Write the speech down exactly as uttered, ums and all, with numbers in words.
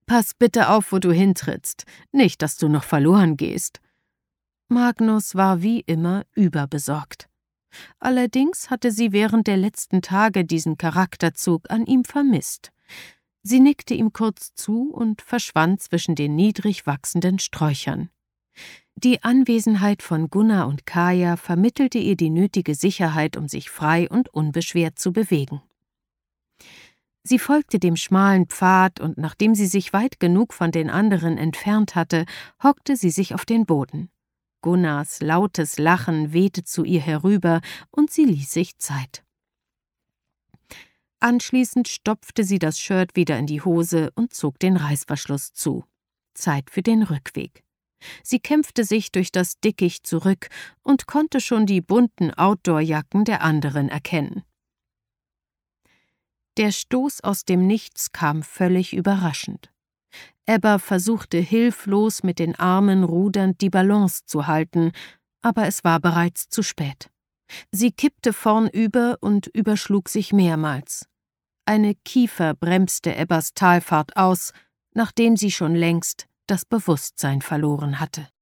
»Pass bitte auf, wo du hintrittst, nicht, dass du noch verloren gehst.« Magnus war wie immer überbesorgt. Allerdings hatte sie während der letzten Tage diesen Charakterzug an ihm vermisst. Sie nickte ihm kurz zu und verschwand zwischen den niedrig wachsenden Sträuchern. Die Anwesenheit von Gunnar und Kaja vermittelte ihr die nötige Sicherheit, um sich frei und unbeschwert zu bewegen. Sie folgte dem schmalen Pfad, und nachdem sie sich weit genug von den anderen entfernt hatte, hockte sie sich auf den Boden. Gunnars lautes Lachen wehte zu ihr herüber, und sie ließ sich Zeit. Anschließend stopfte sie das Shirt wieder in die Hose und zog den Reißverschluss zu. Zeit für den Rückweg. Sie kämpfte sich durch das Dickicht zurück und konnte schon die bunten Outdoor-Jacken der anderen erkennen. Der Stoß aus dem Nichts kam völlig überraschend. Ebba versuchte hilflos mit den Armen rudernd die Balance zu halten, aber es war bereits zu spät. Sie kippte vornüber und überschlug sich mehrmals. Eine Kiefer bremste Ebbas Talfahrt aus, nachdem sie schon längst das Bewusstsein verloren hatte.